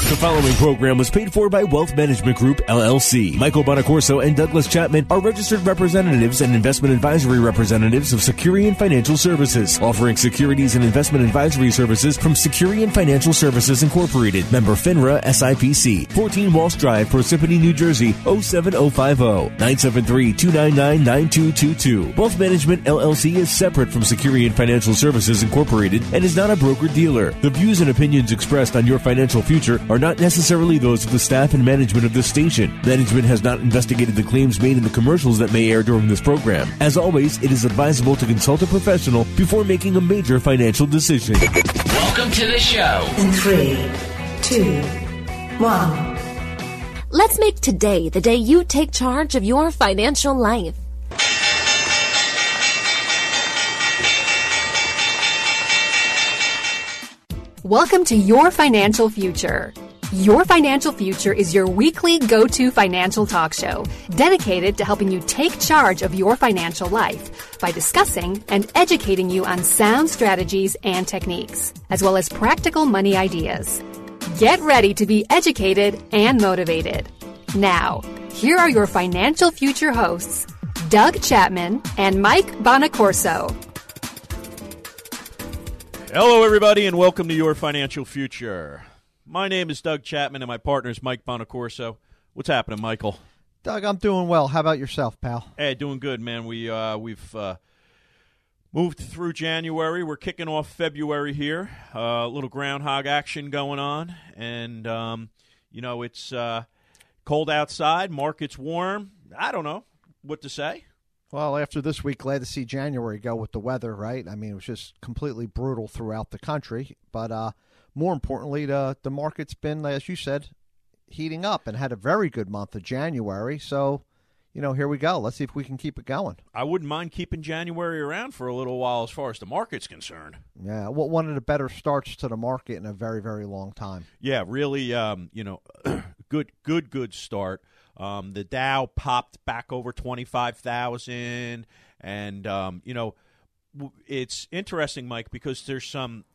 The following program was paid for by Wealth Management Group, LLC. Michael Bonacorso and Douglas Chapman are registered representatives and investment advisory representatives of Securian Financial Services, offering securities and investment advisory services from Securian Financial Services Incorporated, member FINRA SIPC, 14 Walsh Drive, Parsippany, New Jersey, 07050, 973-299-9222. Wealth Management, LLC is separate from Securian Financial Services Incorporated and is not a broker-dealer. The views and opinions expressed on your financial future are not necessarily those of the staff and management of this station. Management has not investigated the claims made in the commercials that may air during this program. As always, it is advisable to consult a professional before making a major financial decision. Welcome to the show. In 3, 2, 1. Let's make today the day you take charge of your financial life. Welcome to Your Financial Future. Your Financial Future is your weekly go-to financial talk show dedicated to helping you take charge of your financial life by discussing and educating you on sound strategies and techniques, as well as practical money ideas. Get ready to be educated and motivated. Now, here are your Financial Future hosts, Doug Chapman and Mike Bonacorso. Hello, everybody, and welcome to Your Financial Future. My name is Doug Chapman, and my partner is Mike Bonacorso. What's happening, Michael? Doug, I'm doing well. How about yourself, pal? Hey, doing good, man. We've moved through January. We're kicking off February here. A little groundhog action going on, and it's cold outside. Market's warm. I don't know what to say. Well, after this week, glad to see January go with the weather, right? I mean, it was just completely brutal throughout the country. But more importantly, the market's been, as you said, heating up and had a very good month of January. So, here we go. Let's see if we can keep it going. I wouldn't mind keeping January around for a little while as far as the market's concerned. Yeah, one of the better starts to the market in a very, very long time. Yeah, really, good start. The Dow popped back over 25,000, and it's interesting, Mike, because there's some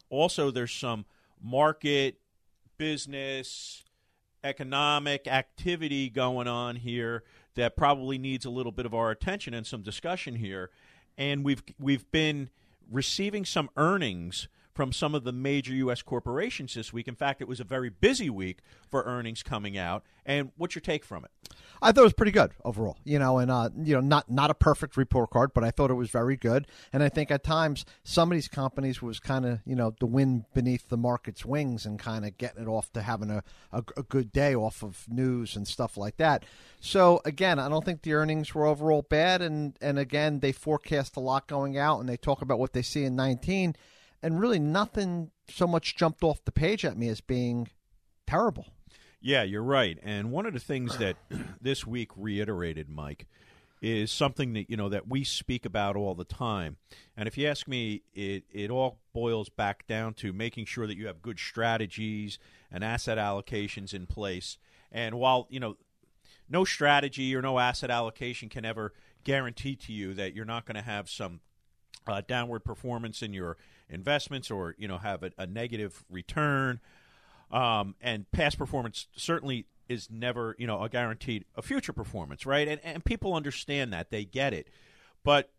market, business, economic activity going on here that probably needs a little bit of our attention and some discussion here. And we've been receiving some earnings from some of the major U.S. corporations this week. In fact, it was a very busy week for earnings coming out. And what's your take from it? I thought it was pretty good overall, not a perfect report card, but I thought it was very good. And I think at times some of these companies was kind of, the wind beneath the market's wings and kind of getting it off to having a good day off of news and stuff like that. So, again, I don't think the earnings were overall bad. And again, they forecast a lot going out, and they talk about what they see in 19. And really nothing so much jumped off the page at me as being terrible. Yeah, you're right. And one of the things that this week reiterated, Mike, is something that, that we speak about all the time. And if you ask me, it all boils back down to making sure that you have good strategies and asset allocations in place. And while, no strategy or no asset allocation can ever guarantee to you that you're not going to have some downward performance in your investments or, have a negative return. And past performance certainly is never, a guaranteed a future performance, right? And people understand that. They get it. But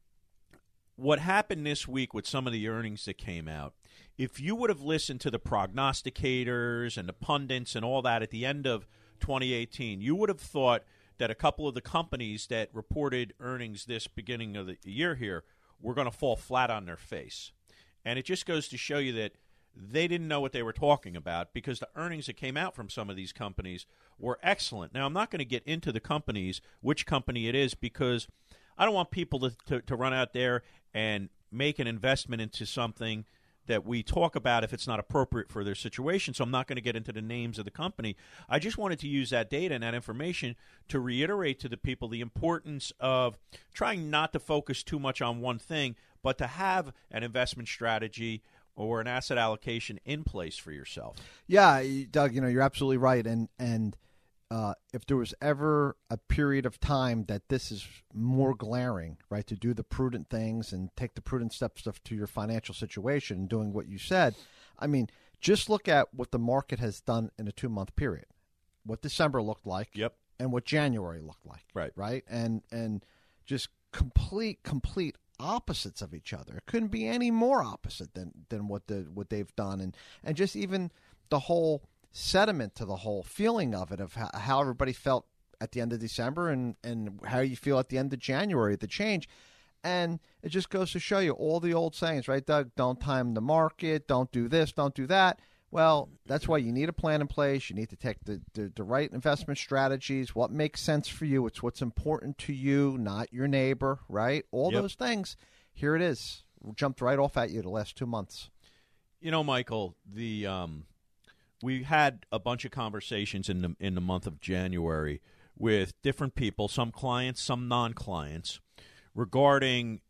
what happened this week with some of the earnings that came out, if you would have listened to the prognosticators and the pundits and all that at the end of 2018, you would have thought that a couple of the companies that reported earnings this beginning of the year here were going to fall flat on their face. And it just goes to show you that they didn't know what they were talking about because the earnings that came out from some of these companies were excellent. Now, I'm not going to get into the companies, which company it is, because I don't want people to run out there and make an investment into something that we talk about if it's not appropriate for their situation. So I'm not going to get into the names of the company. I just wanted to use that data and that information to reiterate to the people the importance of trying not to focus too much on one thing, but to have an investment strategy or an asset allocation in place for yourself. Yeah, Doug, you're absolutely right. And if there was ever a period of time that this is more glaring, right, to do the prudent things and take the prudent steps to your financial situation and doing what you said, I mean, Just look at what the market has done in a 2-month period, what December looked like, Yep. and what January looked like, right, and just complete opposites of each other. It couldn't be any more opposite than what they've done, and just even the whole sentiment to the whole feeling of it, of how everybody felt at the end of December and how you feel at the end of January, the change. And it just goes to show you all the old sayings, right, Doug? Don't time the market, don't do this, don't do that. Well, that's why you need a plan in place. You need to take the right investment strategies, what makes sense for you. It's what's important to you, not your neighbor, right? All those things. Here it is. Jumped right off at you the last 2 months. You know, Michael, we had a bunch of conversations in the month of January with different people, some clients, some non-clients, regarding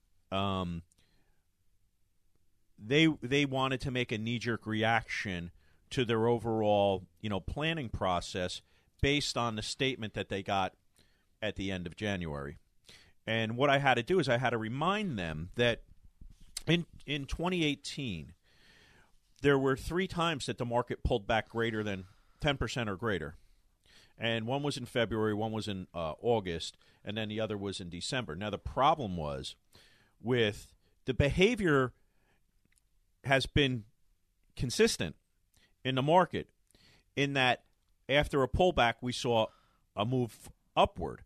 they wanted to make a knee-jerk reaction to their overall, planning process based on the statement that they got at the end of January. And what I had to do is I had to remind them that in 2018, there were 3 times that the market pulled back greater than 10% or greater. And one was in February, one was in August, and then the other was in December. Now, the problem was with the behavior has been consistent in the market in that after a pullback, we saw a move upward.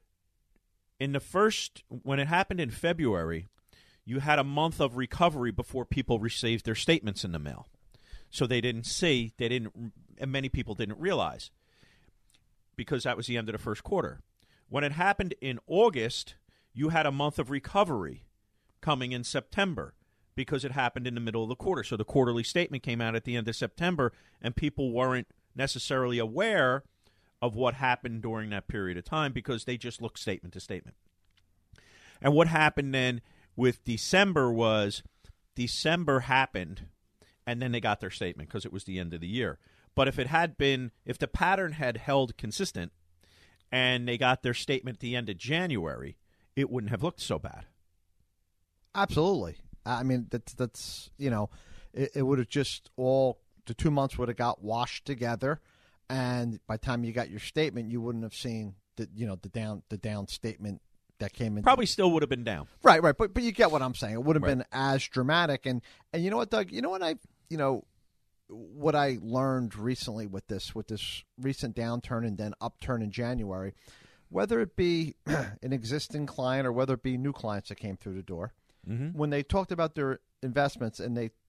When it happened in February, you had a month of recovery before people received their statements in the mail. So and many people didn't realize, because that was the end of the first quarter. When it happened in August, you had a month of recovery coming in September because it happened in the middle of the quarter. So the quarterly statement came out at the end of September, and people weren't necessarily aware of what happened during that period of time because they just looked statement to statement. And what happened then with December was December happened, and then they got their statement because it was the end of the year. But if the pattern had held consistent and they got their statement at the end of January, it wouldn't have looked so bad. Absolutely. I mean, that's it would have just the 2 months would have got washed together, and by the time you got your statement, you wouldn't have seen the down statement that came in. Probably still would have been down. Right. But you get what I'm saying. It would have been as dramatic. And you know what, Doug? You know what what I learned recently with this recent downturn and then upturn in January, whether it be an existing client or whether it be new clients that came through the door, when they talked about their investments and they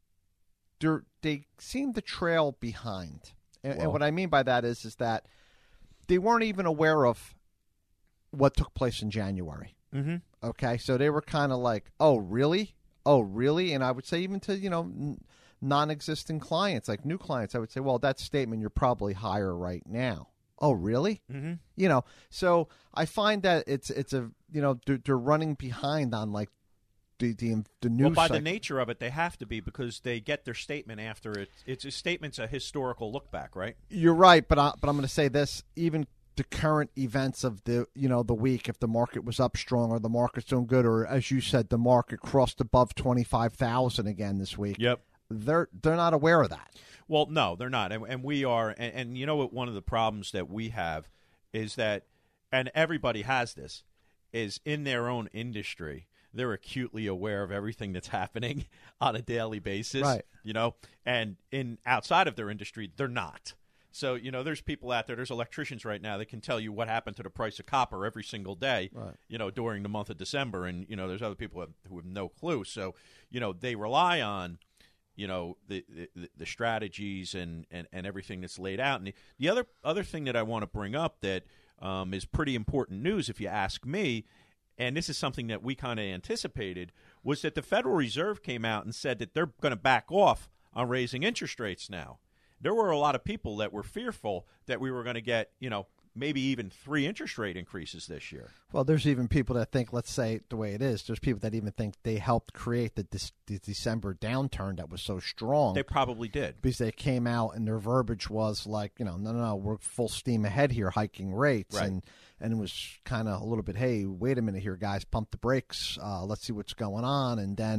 seemed to trail behind. And what I mean by that is that they weren't even aware of what took place in January. Mm-hmm. Okay, so they were kind of like, "Oh, really? Oh, really?" And I would say even to non-existing clients, like new clients, I would say, "Well, that statement you're probably higher right now." Oh, really? Mm-hmm. So I find that it's they're running behind on like the news. Well, by the nature of it, they have to be because they get their statement after it. It's a statement's a historical look back, right? You're right, but I'm going to say this: even the current events of the week, if the market was up strong or the market's doing good, or as you said, the market crossed above 25,000 again this week. Yep. They're not aware of that. Well, no, they're not, and we are. And you know what? One of the problems that we have is that, and everybody has this, is in their own industry, they're acutely aware of everything that's happening on a daily basis. Right. And outside of their industry, they're not. So, there's people out there, there's electricians right now that can tell you what happened to the price of copper every single day, right, during the month of December. And, there's other people who have no clue. So, they rely on, the strategies and everything that's laid out. And the other thing that I want to bring up that is pretty important news, if you ask me, and this is something that we kind of anticipated, was that the Federal Reserve came out and said that they're going to back off on raising interest rates now. There were a lot of people that were fearful that we were going to get, maybe even 3 interest rate increases this year. Well, there's even people that think, let's say the way it is, there's people that even think they helped create the December downturn that was so strong. They probably did. Because they came out and their verbiage was like, no, we're full steam ahead here, hiking rates. Right. And it was kind of a little bit, hey, wait a minute here, guys, pump the brakes. Let's see what's going on. And then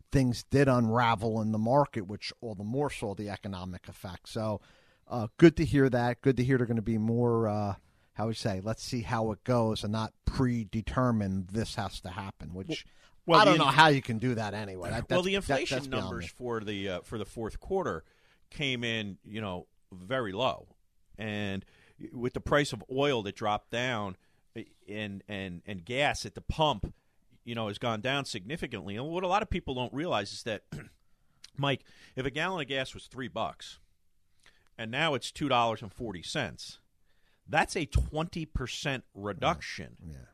things did unravel in the market, which all the more saw the economic effect. So good to hear that. Good to hear they're going to be more, how we say, let's see how it goes and not predetermine this has to happen, which I don't know how you can do that anyway. The inflation numbers for the fourth quarter came in, very low. And with the price of oil that dropped down and gas at the pump, has gone down significantly. And what a lot of people don't realize is that, Mike, if a gallon of gas was $3 and now it's $2.40, that's a 20% reduction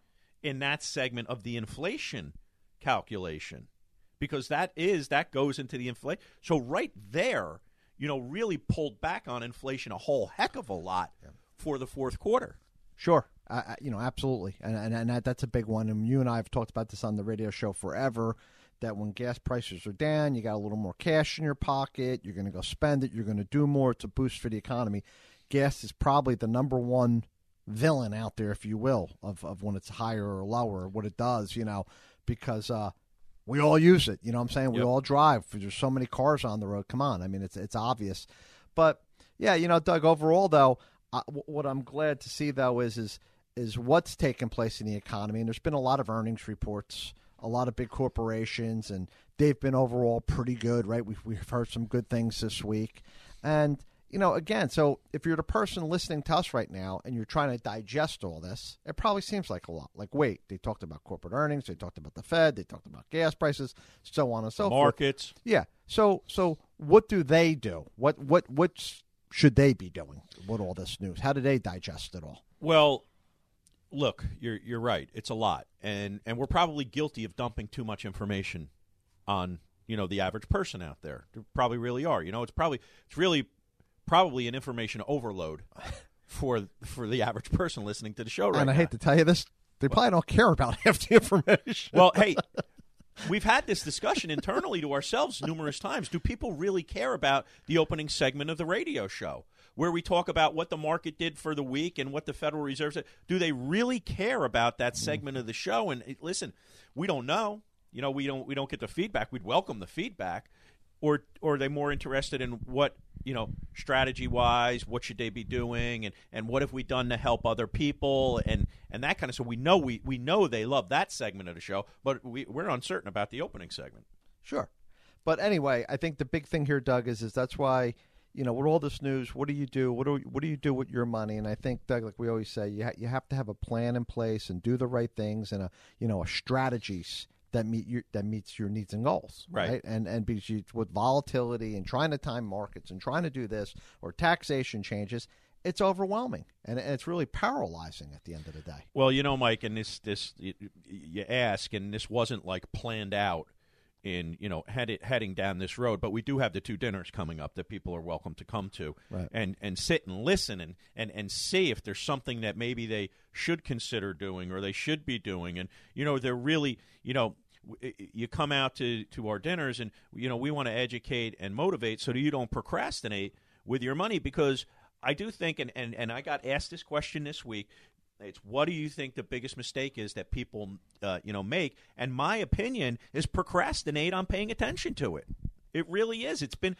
in that segment of the inflation calculation, because that goes into the inflation. So right there, really pulled back on inflation a whole heck of a lot for the fourth quarter. Sure. Absolutely. And that's a big one. And you and I have talked about this on the radio show forever, that when gas prices are down, you got a little more cash in your pocket. You're going to go spend it. You're going to do more. It's a boost for the economy. Gas is probably the number one villain out there, if you will, of when it's higher or lower, what it does, because we all use it. You know what I'm saying? We all drive. There's so many cars on the road. Come on. I mean, it's obvious. But, yeah, Doug, overall, though, what I'm glad to see, though, is what's taking place in the economy. And there's been a lot of earnings reports, a lot of big corporations, and they've been overall pretty good, right? We've heard some good things this week. And, again, so if you're the person listening to us right now and you're trying to digest all this, it probably seems like a lot. Like, wait, they talked about corporate earnings, they talked about the Fed, they talked about gas prices, so on and so forth. Markets. Yeah. So what do they do? What should they be doing with all this news? How do they digest it all? Well, look, you're right. It's a lot, and we're probably guilty of dumping too much information on the average person out there. They probably really are. It's really probably an information overload for the average person listening to the show right now. And I hate to tell you this, they probably don't care about half the information. Well, hey, we've had this discussion internally to ourselves numerous times. Do people really care about the opening segment of the radio show, where we talk about what the market did for the week and what the Federal Reserve said? Do they really care about that segment of the show? And listen, we don't know. We don't get the feedback. We'd welcome the feedback. Or are they more interested in what, strategy-wise, what should they be doing, and what have we done to help other people, and that kind of stuff. We know they love that segment of the show, but we're uncertain about the opening segment. Sure. But anyway, I think the big thing here, Doug, is that's why, with all this news, what do you do? What do you do with your money? And I think, Doug, like we always say, you have to have a plan in place and do the right things and a strategies that meets your needs and goals, right? And because with volatility and trying to time markets and trying to do this or taxation changes, it's overwhelming and it's really paralyzing at the end of the day. Well, Mike, and this you ask, and this wasn't like planned out in heading down this road, but we do have the two dinners coming up that people are welcome to come to, right, and sit and listen and see if there's something that maybe they should consider doing or they should be doing, and they're really you come out to our dinners, and we want to educate and motivate so that you don't procrastinate with your money, because I do think, and I got asked this question this week. It's, what do you think the biggest mistake is that people make? And my opinion is procrastinate on paying attention to it. It really is. It's been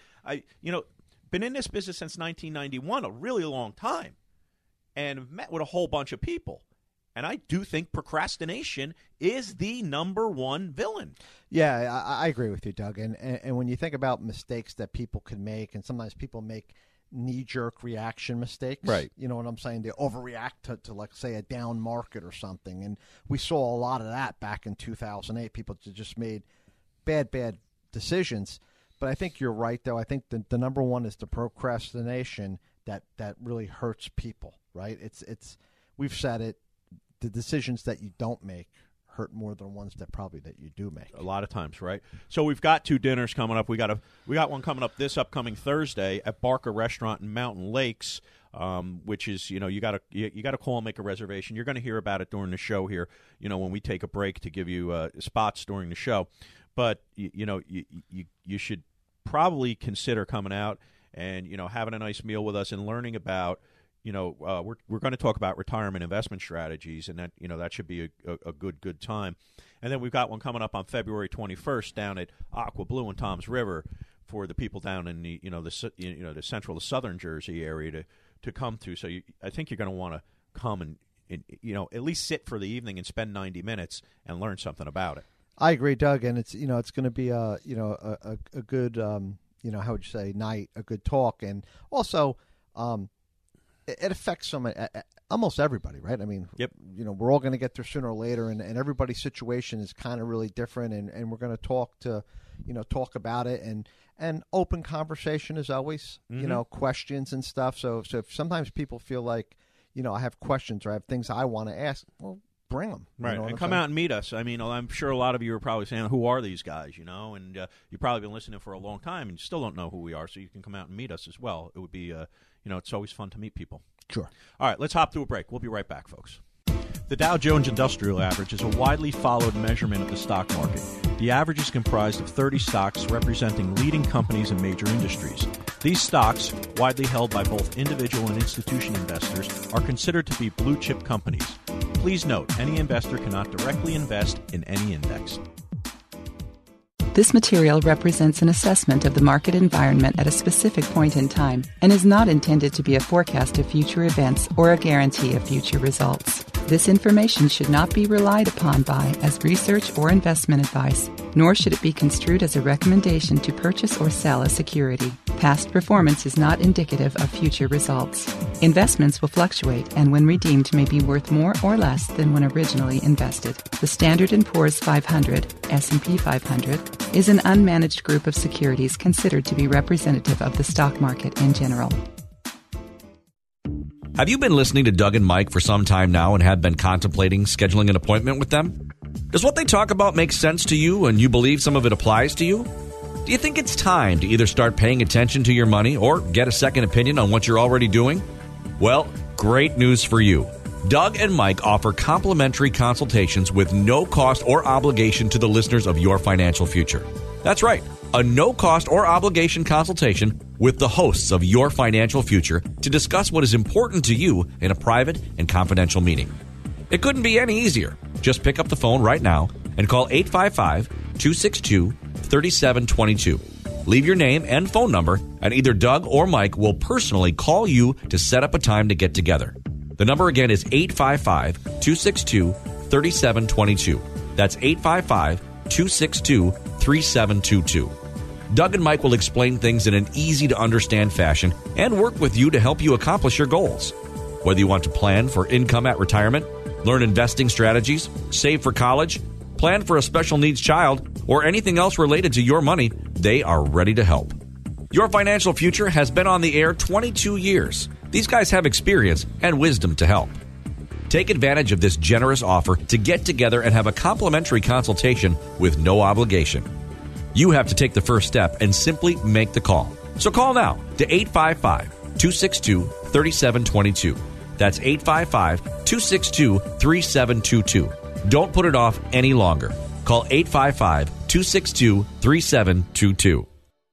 been in this business since 1991, a really long time, and met with a whole bunch of people. And I do think procrastination is the number one villain. Yeah, I agree with you, Doug. And when you think about mistakes that people can make, and sometimes people make knee-jerk reaction mistakes. Right. You know what I'm saying? They overreact to like, say, a down market or something. And we saw a lot of that back in 2008. People just made bad decisions. But I think you're right, though. I think the number one is the procrastination that really hurts people, right? It's we've said it. The decisions that you don't make hurt more than ones that you do make. A lot of times, right? So we've got two dinners coming up. We got one coming up this upcoming Thursday at Barker Restaurant in Mountain Lakes, which is you got to call and make a reservation. You're going to hear about it during the show here. When we take a break to give you spots during the show, but you should probably consider coming out and having a nice meal with us and learning about we're going to talk about retirement investment strategies, and that should be a good time. And then we've got one coming up on February 21st down at Aqua Blue in Toms River for the people down in the central to southern Jersey area to come to. So I think you're going to want to come and at least sit for the evening and spend 90 minutes and learn something about it. I agree, Doug, and it's going to be a good how would you say night, a good talk, and also it affects almost everybody, right? I mean, yep. We're all going to get there sooner or later, and everybody's situation is kind of really different, and we're going to talk about it, and open conversation is always, questions and stuff. So if sometimes people feel like, I have questions or I have things I want to ask, well, bring them. Right, and come out and meet us. I mean, I'm sure a lot of you are probably saying, who are these guys, and you've probably been listening for a long time and you still don't know who we are, so you can come out and meet us as well. It would be, it's always fun to meet people. Sure. All right, let's hop to a break. We'll be right back, folks. The Dow Jones Industrial Average is a widely followed measurement of the stock market. The average is comprised of 30 stocks representing leading companies in major industries. These stocks, widely held by both individual and institution investors, are considered to be blue-chip companies. Please note, any investor cannot directly invest in any index. This material represents an assessment of the market environment at a specific point in time and is not intended to be a forecast of future events or a guarantee of future results. This information should not be relied upon by as research or investment advice, nor should it be construed as a recommendation to purchase or sell a security. Past performance is not indicative of future results. Investments will fluctuate and when redeemed may be worth more or less than when originally invested. The Standard & Poor's 500, S&P 500, is an unmanaged group of securities considered to be representative of the stock market in general. Have you been listening to Doug and Mike for some time now and have been contemplating scheduling an appointment with them? Does what they talk about make sense to you and you believe some of it applies to you? Do you think it's time to either start paying attention to your money or get a second opinion on what you're already doing? Well, great news for you. Doug and Mike offer complimentary consultations with no cost or obligation to the listeners of Your Financial Future. That's right, a no-cost or obligation consultation with the hosts of Your Financial Future to discuss what is important to you in a private and confidential meeting. It couldn't be any easier. Just pick up the phone right now and call 855-262-3722. Leave your name and phone number, and either Doug or Mike will personally call you to set up a time to get together. The number again is 855-262-3722. That's 855-262-3722. Doug and Mike will explain things in an easy-to-understand fashion and work with you to help you accomplish your goals. Whether you want to plan for income at retirement, learn investing strategies, save for college, plan for a special needs child, or anything else related to your money, they are ready to help. Your Financial Future has been on the air 22 years. These guys have experience and wisdom to help. Take advantage of this generous offer to get together and have a complimentary consultation with no obligation. You have to take the first step and simply make the call. So call now to 855-262-3722. That's 855-262-3722. Don't put it off any longer. Call 855-262-3722.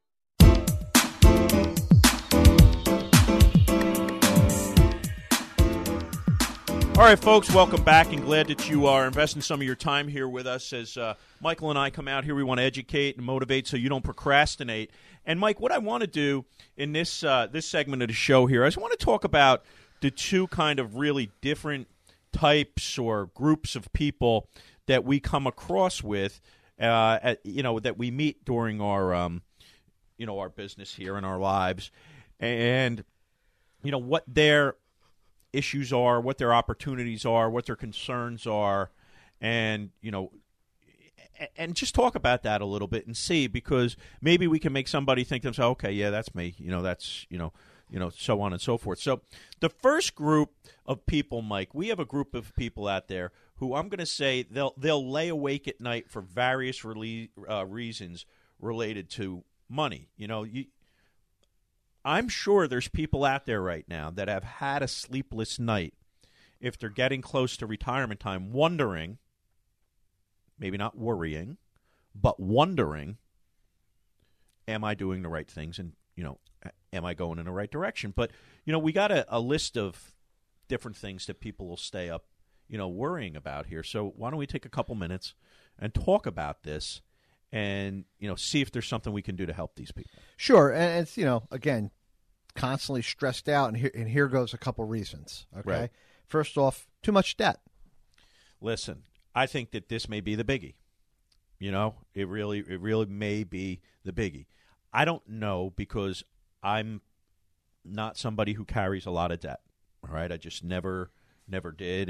All right, folks, welcome back, and glad that you are investing some of your time here with us as Michael and I come out here. We want to educate and motivate so you don't procrastinate. And, Mike, what I want to do in this segment of the show here, I just want to talk about the two kind of really different types or groups of people that we come across with, that we meet during our, our business here in our lives, and, what their issues are, what their opportunities are, what their concerns are, and and just talk about that a little bit and see, because maybe we can make somebody think to themselves, okay, yeah, that's me, that's so on and so forth. So the first group of people, Mike, we have a group of people out there who I'm going to say they'll lay awake at night for various reasons related to money. I'm sure there's people out there right now that have had a sleepless night if they're getting close to retirement time, wondering, maybe not worrying, but wondering, am I doing the right things, and am I going in the right direction? But we got a list of different things that people will stay up, worrying about here. So why don't we take a couple minutes and talk about this and, see if there's something we can do to help these people. Sure. And it's, again, constantly stressed out. And here goes a couple reasons. Okay. Right. First off, too much debt. Listen, I think that this may be the biggie. It really may be the biggie. I don't know because I'm not somebody who carries a lot of debt. All right, I just never did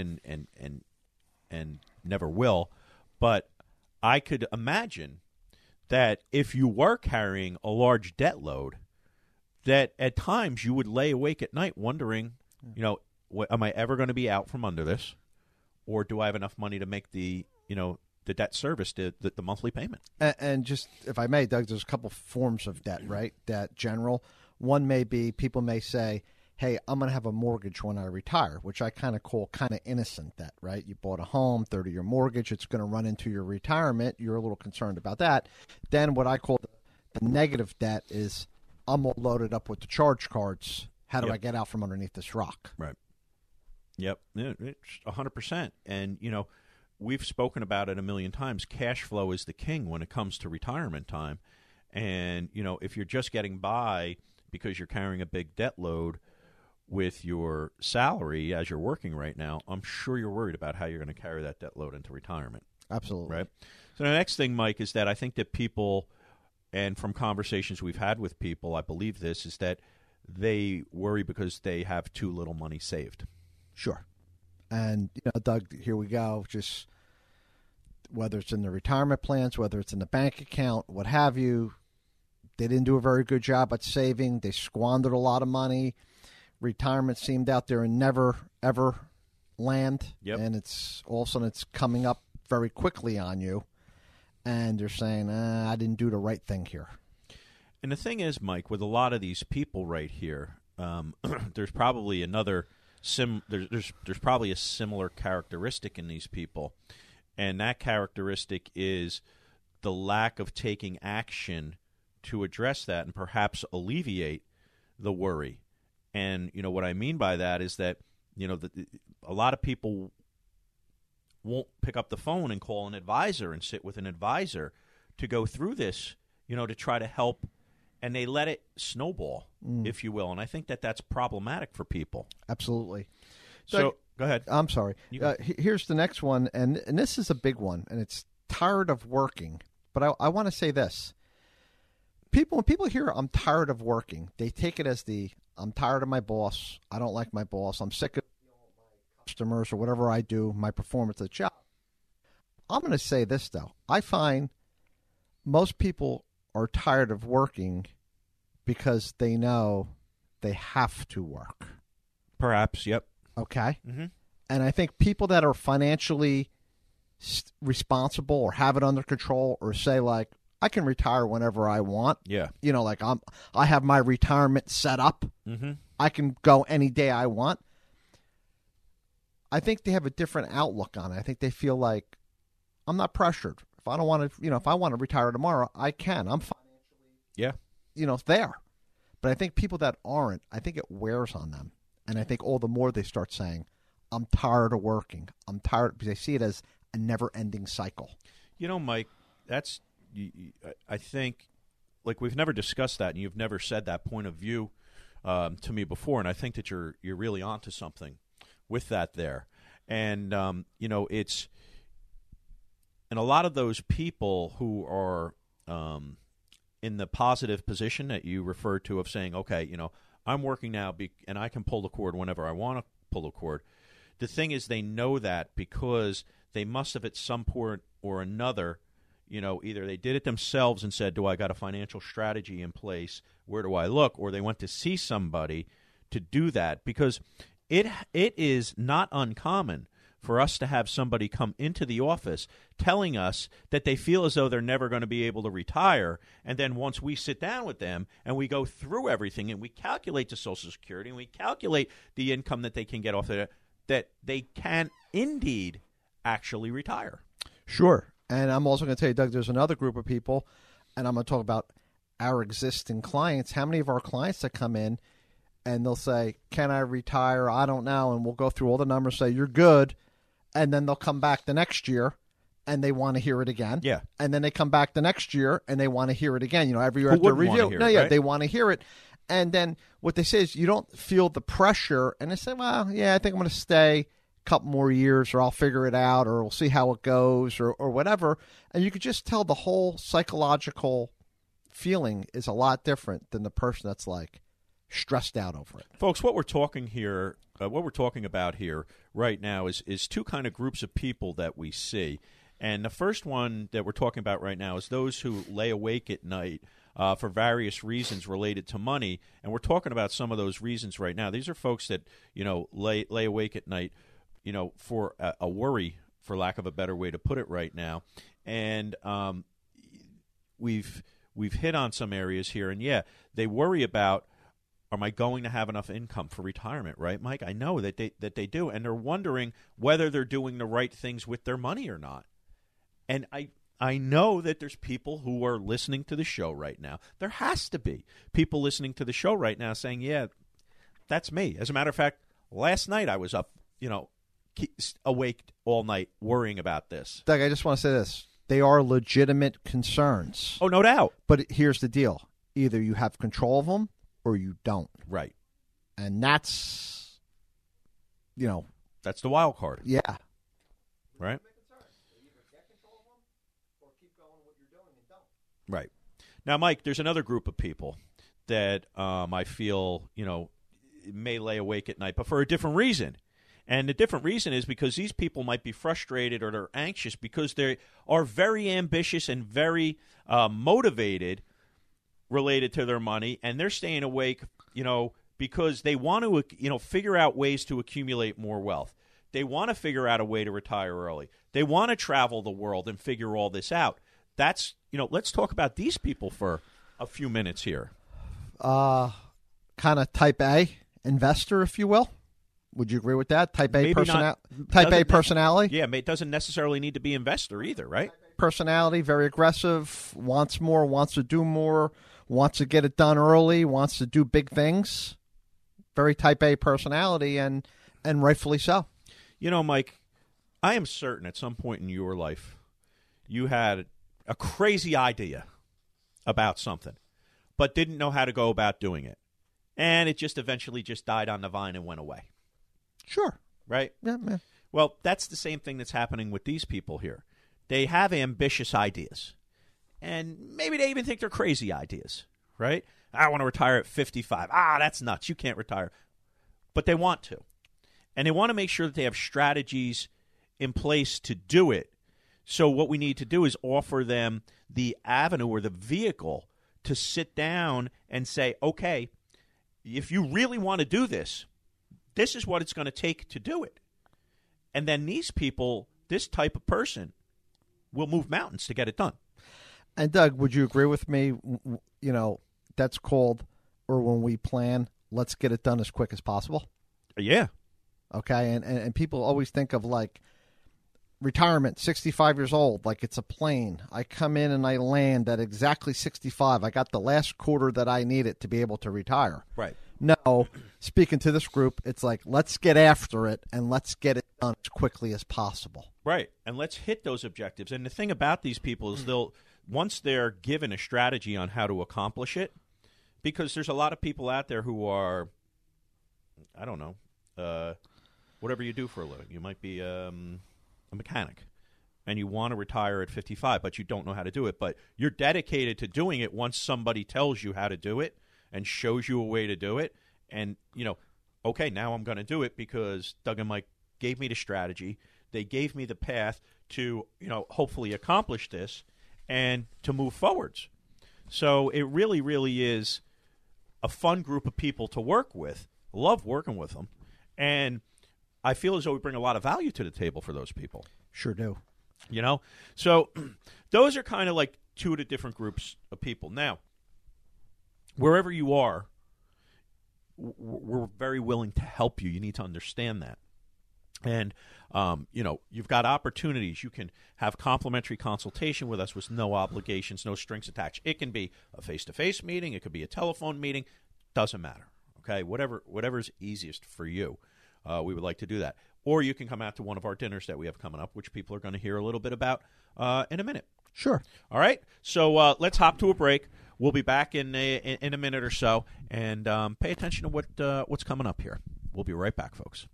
and never will. But I could imagine that if you were carrying a large debt load, that at times you would lay awake at night wondering, am I ever going to be out from under this, or do I have enough money to make the debt service, the monthly payment? And just, if I may, Doug, there's a couple forms of debt, right? Debt general. One may be, people may say, hey, I'm going to have a mortgage when I retire, which I kind of call kind of innocent debt, right? You bought a home, 30-year mortgage, it's going to run into your retirement. You're a little concerned about that. Then what I call the negative debt is, I'm all loaded up with the charge cards. How do I get out from underneath this rock? Right. Yep. It's 100%. And, we've spoken about it a million times. Cash flow is the king when it comes to retirement time. And, if you're just getting by because you're carrying a big debt load with your salary as you're working right now, I'm sure you're worried about how you're going to carry that debt load into retirement. Absolutely. Right? So the next thing, Mike, is that I think that people, and from conversations we've had with people, I believe this, is that they worry because they have too little money saved. Sure. And, Doug, here we go. Just whether it's in the retirement plans, whether it's in the bank account, what have you, they didn't do a very good job at saving. They squandered a lot of money. Retirement seemed out there and never, ever land. Yep. And it's all of a sudden it's coming up very quickly on you. And they're saying, I didn't do the right thing here. And the thing is, Mike, with a lot of these people right here, there's probably there's probably a similar characteristic in these people. And that characteristic is the lack of taking action to address that and perhaps alleviate the worry. And, what I mean by that is that, a lot of people won't pick up the phone and call an advisor and sit with an advisor to go through this, to try to help. And they let it snowball, if you will. And I think that that's problematic for people. Absolutely. So go ahead. I'm sorry. Here's the next one, and this is a big one, and it's tired of working. But I want to say this. When people hear I'm tired of working, they take it as I'm tired of my boss. I don't like my boss. I'm sick of my customers or whatever I do, my performance at the job. I'm going to say this, though. I find most people are tired of working because they know they have to work. Perhaps, yep. Okay? Mm-hmm. And I think people that are financially responsible or have it under control or say, like, I can retire whenever I want. Yeah. Like I have my retirement set up. Mm-hmm. I can go any day I want. I think they have a different outlook on it. I think they feel like I'm not pressured. If I don't want to, if I want to retire tomorrow, I can. I'm financially, there. But I think people that aren't, I think it wears on them. And I think all the more they start saying, I'm tired of working. I'm tired, because they see it as a never-ending cycle. Mike, that's, I think, like, we've never discussed that, and you've never said that point of view to me before, and I think that you're really onto something with that there. And, it's, and a lot of those people who are in the positive position that you referred to of saying, okay, I'm working now and I can pull the cord whenever I want to pull the cord. The thing is, they know that because they must have at some point or another, either they did it themselves and said, do I got a financial strategy in place? Where do I look? Or they went to see somebody to do that, because it is not uncommon for us to have somebody come into the office telling us that they feel as though they're never going to be able to retire. And then once we sit down with them and we go through everything and we calculate the Social Security and we calculate the income that they can get off there, that they can indeed actually retire. Sure. And I'm also going to tell you, Doug, there's another group of people, and I'm going to talk about our existing clients. How many of our clients that come in, and they'll say, can I retire? I don't know. And we'll go through all the numbers, say, you're good. And then they'll come back the next year and they want to hear it again. Yeah. And then they come back the next year and they want to hear it again. You know, every year Who after wouldn't wanna review. hear No, it, yeah, right? they want to hear it. And then what they say is you don't feel the pressure. And they say, well, yeah, I think I'm going to stay a couple more years, or I'll figure it out, or we'll see how it goes, or whatever. And you could just tell the whole psychological feeling is a lot different than the person that's like stressed out over it. Folks, what we're talking about here right now is two kind of groups of people that we see. And the first one that we're talking about right now is those who lay awake at night for various reasons related to money. And we're talking about some of those reasons right now. These are folks that, lay awake at night, for a worry, for lack of a better way to put it right now. And we've hit on some areas here. And, yeah, they worry about, am I going to have enough income for retirement, right, Mike? I know that they do. And they're wondering whether they're doing the right things with their money or not. And I know that there's people who are listening to the show right now. There has to be people listening to the show right now saying, yeah, that's me. As a matter of fact, last night I was up, awake all night worrying about this. Doug, I just want to say this. They are legitimate concerns. Oh, no doubt. But here's the deal. Either you have control of them or you don't. Right. And that's, that's the wild card. Yeah. Right? Right. Now, Mike, there's another group of people that I feel, may lay awake at night, but for a different reason. And the different reason is because these people might be frustrated or they're anxious because they are very ambitious and very motivated related to their money, and they're staying awake, because they want to, figure out ways to accumulate more wealth. They want to figure out a way to retire early. They want to travel the world and figure all this out. That's, let's talk about these people for a few minutes here. Kind of type A investor, if you will. Would you agree with that? Type A personality? Yeah, it doesn't necessarily need to be investor either, right? Personality, very aggressive, wants more, wants to do more, wants to get it done early, wants to do big things. Very type A personality, and rightfully so. Mike, I am certain at some point in your life you had a crazy idea about something, but didn't know how to go about doing it. And it just eventually just died on the vine and went away. Sure. Right? Yeah. Well, that's the same thing that's happening with these people here. They have ambitious ideas. And maybe they even think they're crazy ideas, right? I want to retire at 55. That's nuts. You can't retire. But they want to. And they want to make sure that they have strategies in place to do it. So what we need to do is offer them the avenue or the vehicle to sit down and say, okay, if you really want to do this, this is what it's going to take to do it. And then these people, this type of person, will move mountains to get it done. And Doug, would you agree with me? That's called, or when we plan, let's get it done as quick as possible. Yeah. Okay. And people always think of like retirement, 65 years old, like it's a plane. I come in and I land at exactly 65. I got the last quarter that I needed to be able to retire. Right. No, speaking to this group, it's like, let's get after it and let's get it done as quickly as possible. Right. And let's hit those objectives. And the thing about these people is once they're given a strategy on how to accomplish it, because there's a lot of people out there who are, I don't know, whatever you do for a living. You might be a mechanic, and you want to retire at 55, but you don't know how to do it. But you're dedicated to doing it once somebody tells you how to do it and shows you a way to do it. And, okay, now I'm going to do it because Doug and Mike gave me the strategy. They gave me the path to, hopefully accomplish this and to move forwards. So it really, really is a fun group of people to work with. Love working with them. And I feel as though we bring a lot of value to the table for those people. Sure do. So those are kind of like two of the different groups of people. Now, wherever you are, we're very willing to help you. You need to understand that. And, you've got opportunities. You can have complimentary consultation with us with no obligations, no strings attached. It can be a face-to-face meeting. It could be a telephone meeting. Doesn't matter. Okay, whatever's easiest for you. We would like to do that. Or you can come out to one of our dinners that we have coming up, which people are going to hear a little bit about in a minute. Sure. All right. So let's hop to a break. We'll be back in a minute or so, and pay attention to what's coming up here. We'll be right back, folks.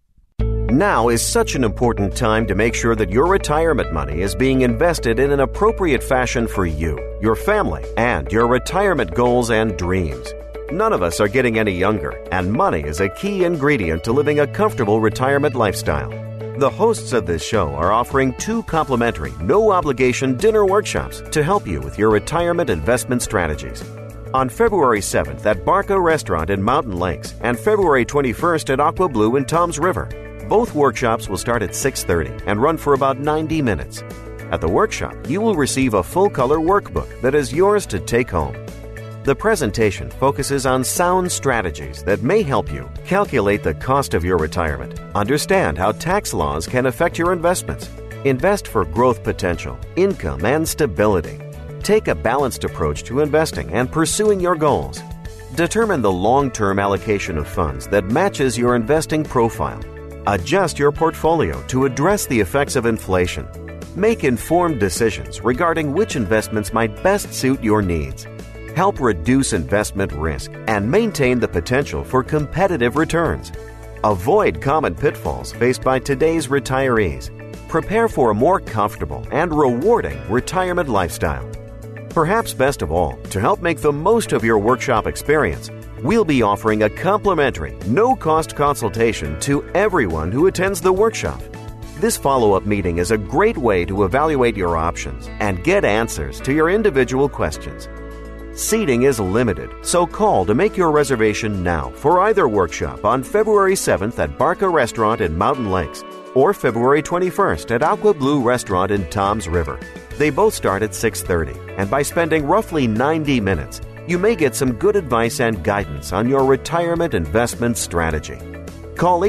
Now is such an important time to make sure that your retirement money is being invested in an appropriate fashion for you, your family, and your retirement goals and dreams. None of us are getting any younger, and money is a key ingredient to living a comfortable retirement lifestyle. The hosts of this show are offering 2 complimentary, no-obligation dinner workshops to help you with your retirement investment strategies. On February 7th at Barca Restaurant in Mountain Lakes and February 21st at Aqua Blue in Toms River. Both workshops will start at 6:30 and run for about 90 minutes. At the workshop, you will receive a full-color workbook that is yours to take home. The presentation focuses on sound strategies that may help you calculate the cost of your retirement, understand how tax laws can affect your investments, invest for growth potential, income, and stability. Take a balanced approach to investing and pursuing your goals. Determine the long-term allocation of funds that matches your investing profile. Adjust your portfolio to address the effects of inflation. Make informed decisions regarding which investments might best suit your needs. Help reduce investment risk and maintain the potential for competitive returns. Avoid common pitfalls faced by today's retirees. Prepare for a more comfortable and rewarding retirement lifestyle. Perhaps best of all, to help make the most of your workshop experience, we'll be offering a complimentary, no-cost consultation to everyone who attends the workshop. This follow-up meeting is a great way to evaluate your options and get answers to your individual questions. Seating is limited, so call to make your reservation now for either workshop on February 7th at Barca Restaurant in Mountain Lakes or February 21st at Aqua Blue Restaurant in Toms River. They both start at 6:30, and by spending roughly 90 minutes, you may get some good advice and guidance on your retirement investment strategy. Call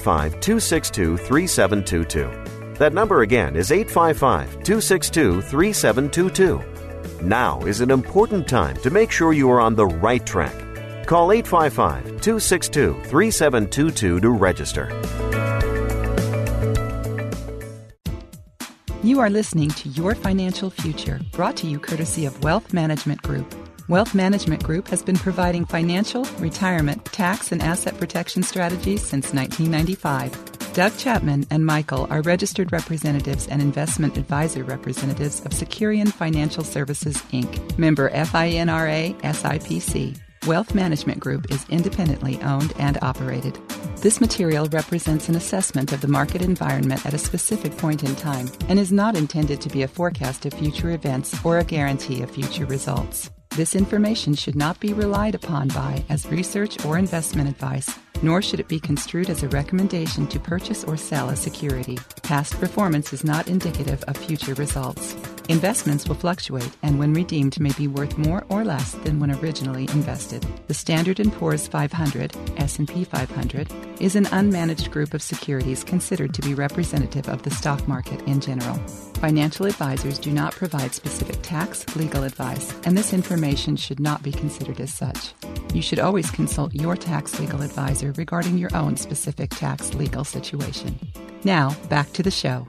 855-262-3722. That number again is 855-262-3722. Now is an important time to make sure you are on the right track. Call 855-262-3722 to register. You are listening to Your Financial Future, brought to you courtesy of Wealth Management Group. Wealth Management Group has been providing financial, retirement, tax, and asset protection strategies since 1995. Doug Chapman and Michael are registered representatives and investment advisor representatives of Securian Financial Services, Inc., member FINRA SIPC. Wealth Management Group is independently owned and operated. This material represents an assessment of the market environment at a specific point in time and is not intended to be a forecast of future events or a guarantee of future results. This information should not be relied upon by as research or investment advice, nor should it be construed as a recommendation to purchase or sell a security. Past performance is not indicative of future results. Investments will fluctuate and when redeemed may be worth more or less than when originally invested. The Standard & Poor's 500, S&P 500, is an unmanaged group of securities considered to be representative of the stock market in general. Financial advisors do not provide specific tax, legal advice, and this information should not be considered as such. You should always consult your tax legal advisor regarding your own specific tax legal situation. Now, back to the show.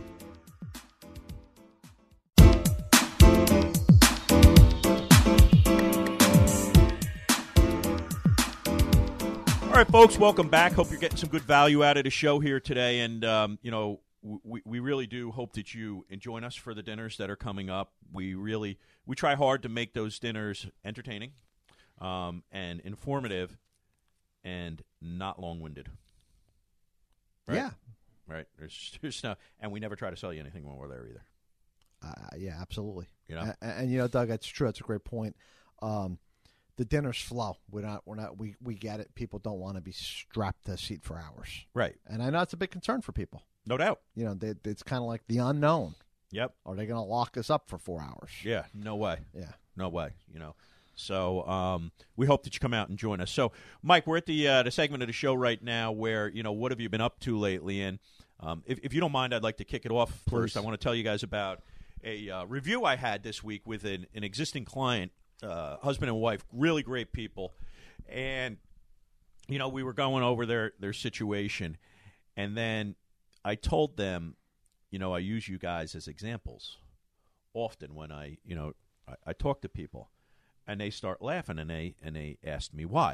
All right, folks, welcome back. Hope you're getting some good value out of the show here today. And, we really do hope that you join us for the dinners that are coming up. We try hard to make those dinners entertaining and informative and not long-winded. Right? Yeah. Right. There's no, and we never try to sell you anything when we're there either. Yeah, absolutely. You know? And Doug, that's true. That's a great point. The dinners flow. We get it. People don't want to be strapped to a seat for hours. Right. And I know it's a big concern for people. No doubt. It's kind of like the unknown. Yep. Are they going to lock us up for 4 hours? Yeah. No way. Yeah. No way. So we hope that you come out and join us. So, Mike, we're at the segment of the show right now where, what have you been up to lately? And if you don't mind, I'd like to kick it off first. I want to tell you guys about a review I had this week with an existing client, husband and wife, really great people. And, we were going over their situation, and then I told them, I use you guys as examples often when I talk to people, and they start laughing, and they asked me why.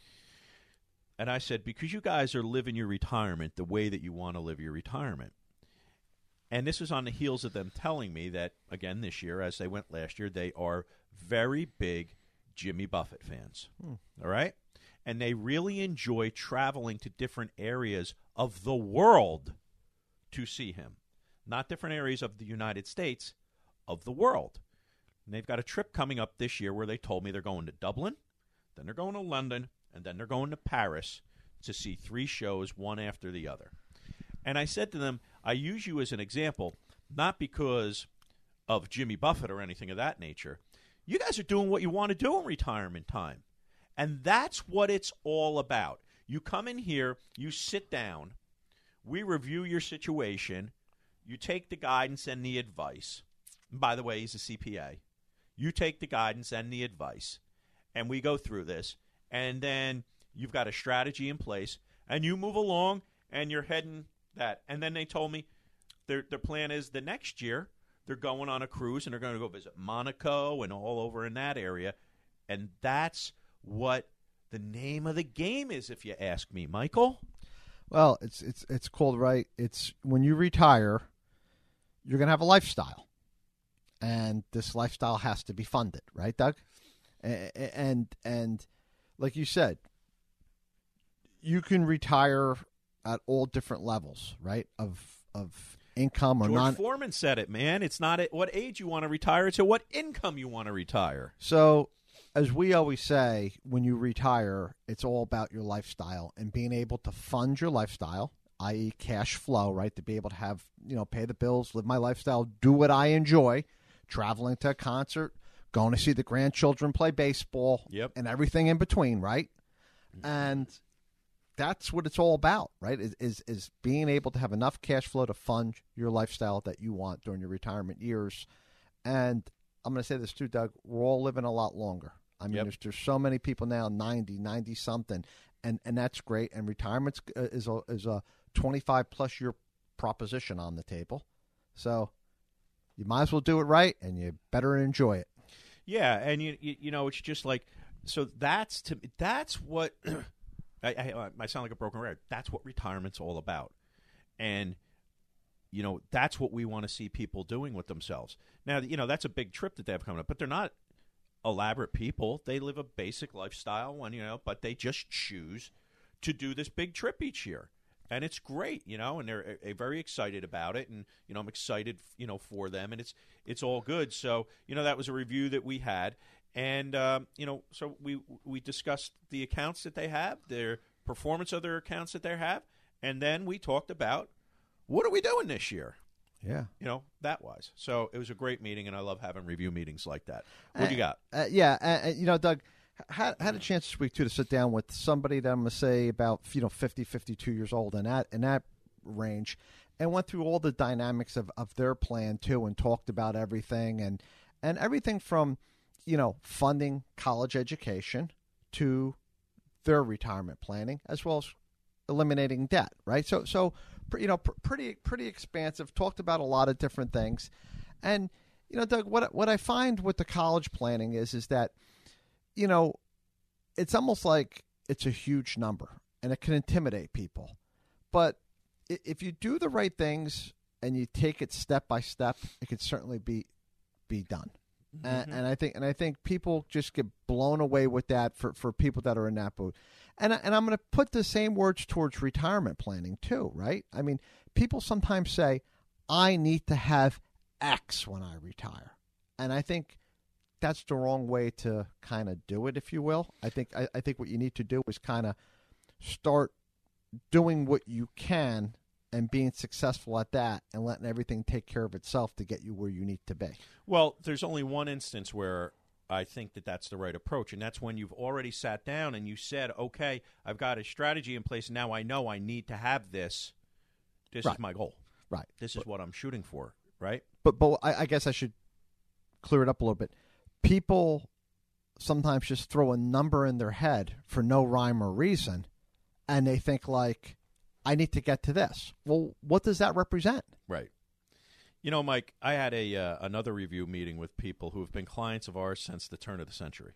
And I said, because you guys are living your retirement the way that you want to live your retirement. And this was on the heels of them telling me that, again, this year, as they went last year, they are very big Jimmy Buffett fans. All right? And they really enjoy traveling to different areas of the world to see him. Not different areas of the United States, of the world. And they've got a trip coming up this year where they told me they're going to Dublin, then they're going to London, and then they're going to Paris to see 3 shows, one after the other. And I said to them, I use you as an example, not because of Jimmy Buffett or anything of that nature. You guys are doing what you want to do in retirement time. And that's what it's all about. You come in here, you sit down, we review your situation, you take the guidance and the advice. And by the way, he's a CPA. You take the guidance and the advice, and we go through this, and then you've got a strategy in place, and you move along, and you're heading that. And then they told me their plan is the next year they're going on a cruise, and they're going to go visit Monaco and all over in that area, and that's what the name of the game is, if you ask me, Michael. Well, it's called, right, it's when you retire, you're going to have a lifestyle. And this lifestyle has to be funded, right, Doug? And like you said, you can retire at all different levels, right, of income or George Foreman said it, man. It's not at what age you want to retire, it's at what income you want to retire. So, as we always say, when you retire, it's all about your lifestyle and being able to fund your lifestyle, i.e. cash flow, right, to be able to have, pay the bills, live my lifestyle, do what I enjoy, traveling to a concert, going to see the grandchildren play baseball, and everything in between, right? And that's what it's all about, right, is being able to have enough cash flow to fund your lifestyle that you want during your retirement years. And I'm going to say this too, Doug, we're all living a lot longer. I mean, there's so many people now, 90-something, and that's great. And retirement is a 25-plus year proposition on the table. So you might as well do it right, and you better enjoy it. Yeah, and it's just like, so that's what I sound like a broken record. That's what retirement's all about, and that's what we want to see people doing with themselves. Now, that's a big trip that they have coming up, but they're not elaborate people. They live a basic lifestyle, but they just choose to do this big trip each year. And it's great, and they're very excited about it, and I'm excited, for them, and it's all good. So, that was a review that we had, and so we discussed the accounts that they have, their performance of their accounts that they have, and then we talked about what are we doing this year. Yeah, that wise. So it was a great meeting, and I love having review meetings like that. What do you got? Doug. Had a chance this week, too, to sit down with somebody that I'm going to say about 50, 52 years old in that range, and went through all the dynamics of their plan, too, and talked about everything, and everything from, funding college education to their retirement planning, as well as eliminating debt, right? So pretty expansive, talked about a lot of different things. And, Doug, what I find with the college planning is that, it's almost like it's a huge number, and it can intimidate people. But if you do the right things and you take it step by step, it can certainly be done. Mm-hmm. And I think people just get blown away with that for people that are in that boat. And I'm going to put the same words towards retirement planning too, right? I mean, people sometimes say, I need to have X when I retire. And I think that's the wrong way to kind of do it, if you will. I think what you need to do is kind of start doing what you can and being successful at that and letting everything take care of itself to get you where you need to be. Well, there's only one instance where I think that's the right approach, and that's when you've already sat down and you said, okay, I've got a strategy in place, and now I know I need to have this. This is my goal. Right. This is what I'm shooting for, right? But I guess I should clear it up a little bit. People sometimes just throw a number in their head for no rhyme or reason, and they think like, I need to get to this. Well, what does that represent? Right. You know, Mike, I had another review meeting with people who have been clients of ours since the turn of the century.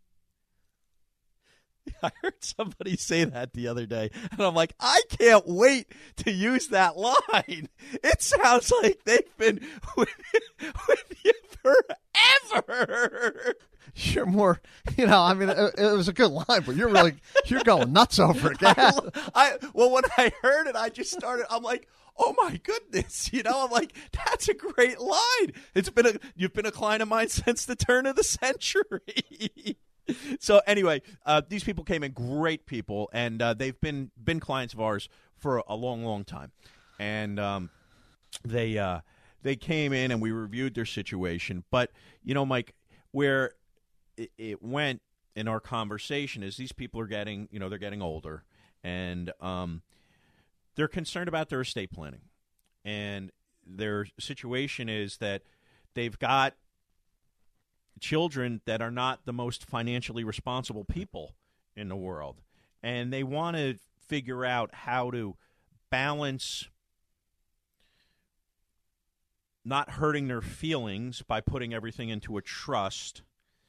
I heard somebody say that the other day, and I'm like, I can't wait to use that line. It sounds like they've been with you forever. You're more, I mean, it was a good line, but you're going nuts over it. Well, when I heard it, I just started, I'm like, oh my goodness, I'm like, that's a great line. You've been a client of mine since the turn of the century. So anyway, these people came in, great people, and they've been clients of ours for a long, long time. And they came in and we reviewed their situation. But Mike, where it went in our conversation is these people are getting, they're getting older, and they're concerned about their estate planning. And their situation is that they've got children that are not the most financially responsible people in the world. And they want to figure out how to balance not hurting their feelings by putting everything into a trust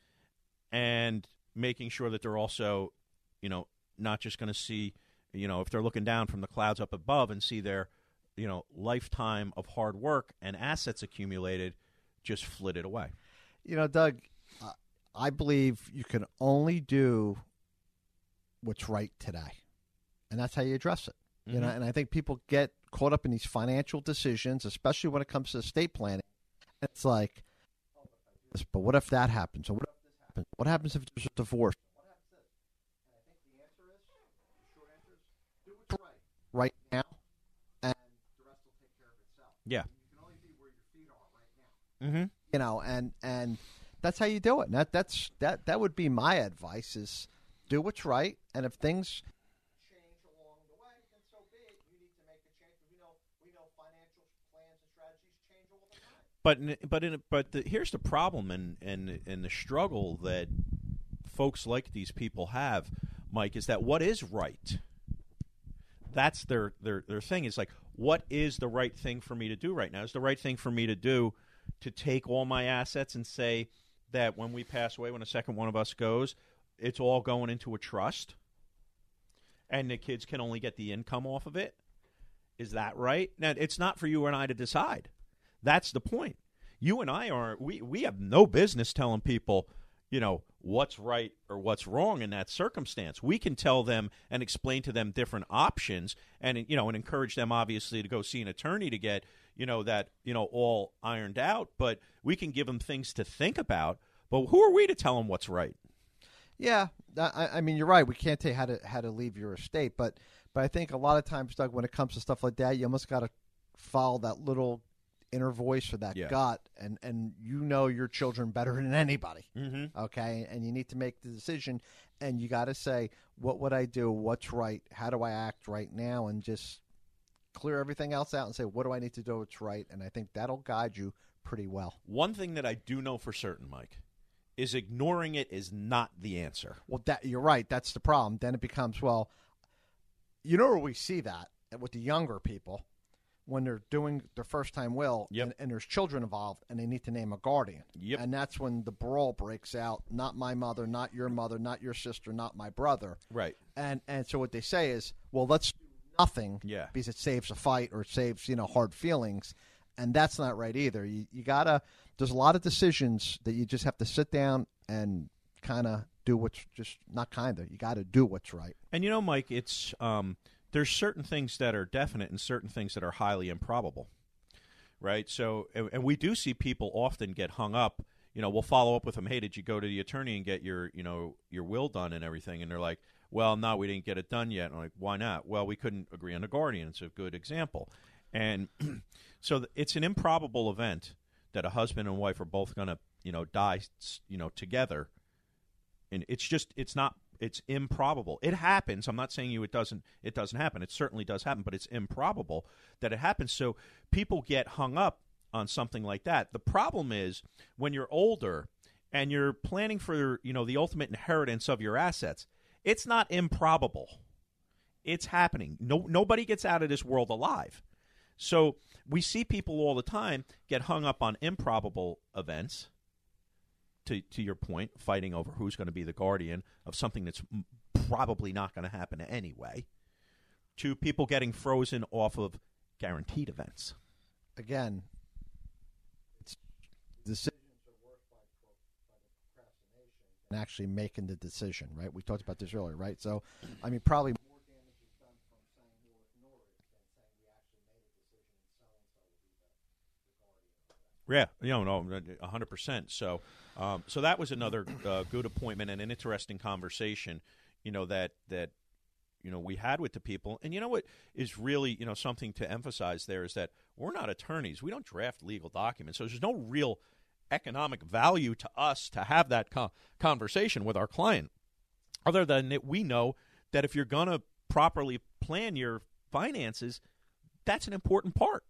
and making sure that they're also, not just going to see, if they're looking down from the clouds up above and see their, lifetime of hard work and assets accumulated just flitted away. Doug, I believe you can only do what's right today, and that's how you address it. Mm-hmm. And I think people get caught up in these financial decisions, especially when it comes to estate planning. It's like, but what if that happens? Or what if this happens? What happens if there's a divorce? What happens if this? And I think the answer is, the short answer is, do what's right now, and the rest will take care of itself. Yeah. You can only be where your feet are right now. Mm-hmm. And that's how you do it. And that would be my advice: is do what's right, and if things change along the way, then so be it. You need to make a change. We know financial plans and strategies change all the time. But here's the problem and the struggle that folks like these people have, Mike, is that what is right? That's their thing. Is like, what is the right thing for me to do right now? Is the right thing for me to do to take all my assets and say that when we pass away, when the second one of us goes, it's all going into a trust and the kids can only get the income off of it? Is that right? Now, it's not for you and I to decide. That's the point. You and I we have no business telling people, what's right or what's wrong in that circumstance. We can tell them and explain to them different options and encourage them, obviously, to go see an attorney to get, that, all ironed out. But we can give them things to think about. But who are we to tell them what's right? Yeah, I mean, you're right. We can't tell you how to leave your estate. But I think a lot of times, Doug, when it comes to stuff like that, you almost got to follow that little inner voice or that gut, and your children better than anybody. Mm-hmm. Okay, and you need to make the decision, and you got to say, what would I do? What's right? How do I act right now? And just clear everything else out and say, what do I need to do? What's right? And I think that'll guide you pretty well. One thing that I do know for certain, Mike, is ignoring it is not the answer. Well, you're right. That's the problem. Then it becomes, where we see that with the younger people, when they're doing their first-time will, yep. and there's children involved, and they need to name a guardian. Yep. And that's when the brawl breaks out, not my mother, not your sister, not my brother. Right. And so what they say is, well, let's do nothing because it saves a fight or it saves, hard feelings. And that's not right either. You got to – there's a lot of decisions that you just have to sit down and kind of do what's just – not kind of. You got to do what's right. And, Mike, it's there's certain things that are definite and certain things that are highly improbable, right? So – and we do see people often get hung up. We'll follow up with them, hey, did you go to the attorney and get your will done and everything? And they're like, well, no, we didn't get it done yet. And I'm like, why not? Well, we couldn't agree on a guardian. It's a good example. And so it's an improbable event that a husband and wife are both going to, die, together. And it's improbable. It happens. I'm not saying it doesn't happen. It certainly does happen, but it's improbable that it happens. So people get hung up on something like that. The problem is when you're older and you're planning for, the ultimate inheritance of your assets, it's not improbable. It's happening. Nobody gets out of this world alive. So we see people all the time get hung up on improbable events, to your point, fighting over who's going to be the guardian of something that's probably not going to happen anyway, to people getting frozen off of guaranteed events. Again, decisions are worth by procrastination and actually making the decision, right? We talked about this earlier, right? So, I mean, probably more damage is done from saying we'll ignore it than saying we actually made a decision and so-and-so will be the guardian. Yeah, 100%. So that was another good appointment and an interesting conversation, that we had with the people. And what is really, something to emphasize there is that we're not attorneys. We don't draft legal documents. So there's no real economic value to us to have that conversation with our client, other than that we know that if you're going to properly plan your finances, that's an important part.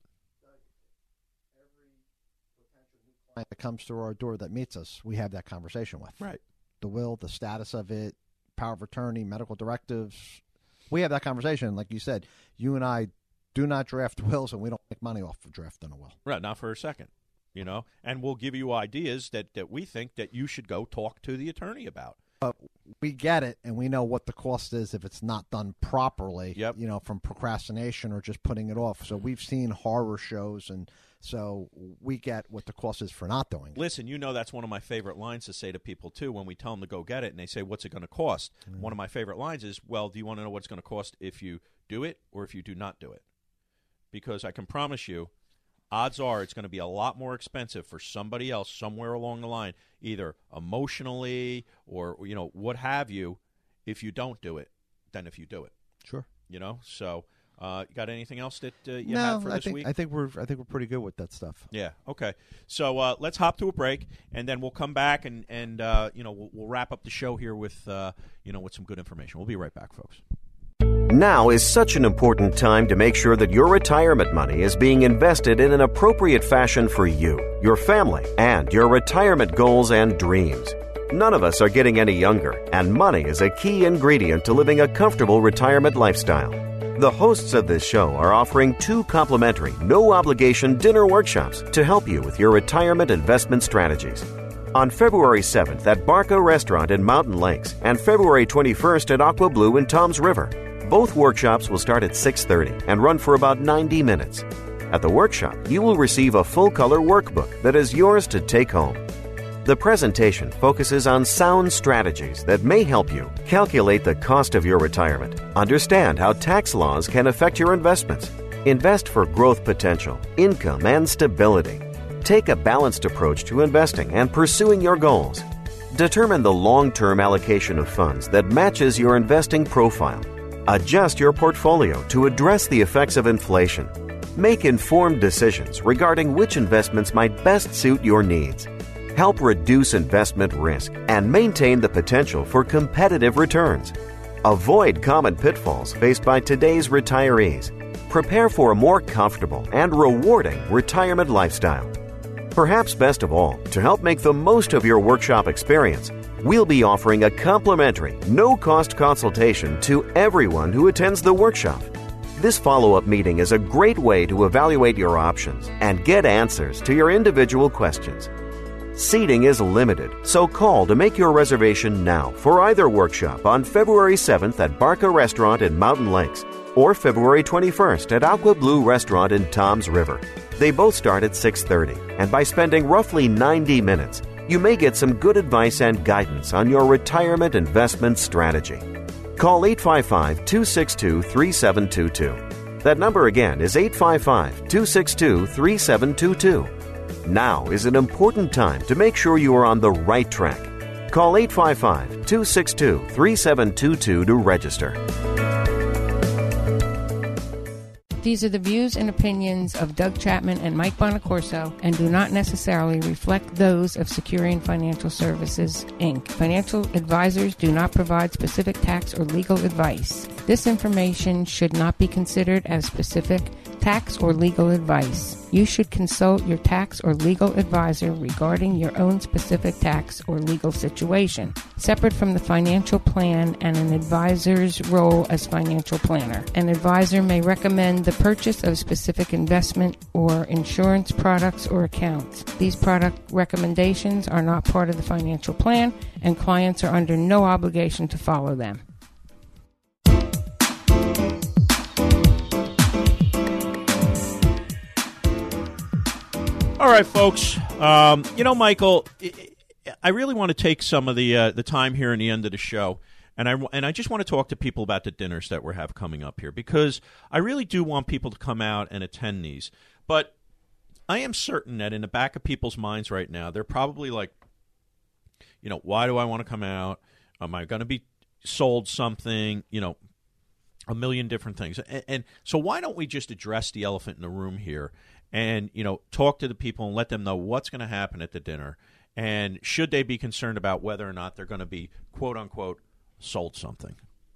That comes through our door that meets us, we have that conversation with. Right. The will, the status of it, power of attorney, medical directives. We have that conversation. Like you said, you and I do not draft wills, and we don't make money off of drafting a will. Right, not for a second. And we'll give you ideas that we think that you should go talk to the attorney about. We get it, and we know what the cost is if it's not done properly, Yep. From procrastination or just putting it off. So we've seen horror shows, and so we get what the cost is for not doing it. Listen, that's one of my favorite lines to say to people, too, when we tell them to go get it, and they say, what's it going to cost? Mm-hmm. One of my favorite lines is, well, do you want to know what it's going to cost if you do it or if you do not do it? Because I can promise you, odds are it's going to be a lot more expensive for somebody else somewhere along the line, either emotionally or, what have you, if you don't do it than if you do it. Sure. So you got anything else that you had for this week? I think we're pretty good with that stuff. Yeah. Okay. So let's hop to a break, and then we'll come back and we'll wrap up the show here with with some good information. We'll be right back, folks. Now is such an important time to make sure that your retirement money is being invested in an appropriate fashion for you, your family, and your retirement goals and dreams. None of us are getting any younger, and money is a key ingredient to living a comfortable retirement lifestyle. The hosts of this show are offering 2 complimentary, no-obligation dinner workshops to help you with your retirement investment strategies. On February 7th at Barca Restaurant in Mountain Lakes and February 21st at Aqua Blue in Toms River. Both workshops will start at 6:30 and run for about 90 minutes. At the workshop, you will receive a full-color workbook that is yours to take home. The presentation focuses on sound strategies that may help you calculate the cost of your retirement, understand how tax laws can affect your investments, invest for growth potential, income, and stability. Take a balanced approach to investing and pursuing your goals. Determine the long-term allocation of funds that matches your investing profile. Adjust your portfolio to address the effects of inflation. Make informed decisions regarding which investments might best suit your needs. Help reduce investment risk and maintain the potential for competitive returns. Avoid common pitfalls faced by today's retirees. Prepare for a more comfortable and rewarding retirement lifestyle. Perhaps best of all, to help make the most of your workshop experience, we'll be offering a complimentary, no-cost consultation to everyone who attends the workshop. This follow-up meeting is a great way to evaluate your options and get answers to your individual questions. Seating is limited, so call to make your reservation now for either workshop on February 7th at Barca Restaurant in Mountain Lakes or February 21st at Aqua Blue Restaurant in Toms River. They both start at 6:30, and by spending roughly 90 minutes, you may get some good advice and guidance on your retirement investment strategy. Call 855-262-3722. That number again is 855-262-3722. Now is an important time to make sure you are on the right track. Call 855-262-3722 to register. These are the views and opinions of Doug Chapman and Mike Bonacorso and do not necessarily reflect those of Securian Financial Services, Inc. Financial advisors do not provide specific tax or legal advice. This information should not be considered as specific tax or legal advice. You should consult your tax or legal advisor regarding your own specific tax or legal situation. separate from the financial plan and an advisor's role as financial planner. An advisor may recommend the purchase of specific investment or insurance products or accounts. These product recommendations are not part of the financial plan, and clients are under no obligation to follow them. All right, folks. Michael, I really want to take some of the time here in the end of the show, and I just want to talk to people about the dinners that we have coming up here, because I really do want people to come out and attend these. But I am certain that in the back of people's minds right now, they're probably like, why do I want to come out? Am I going to be sold something? A million different things. And so why don't we just address the elephant in the room here and, talk to the people and let them know what's going to happen at the dinner, and should they be concerned about whether or not they're going to be, quote unquote, sold something?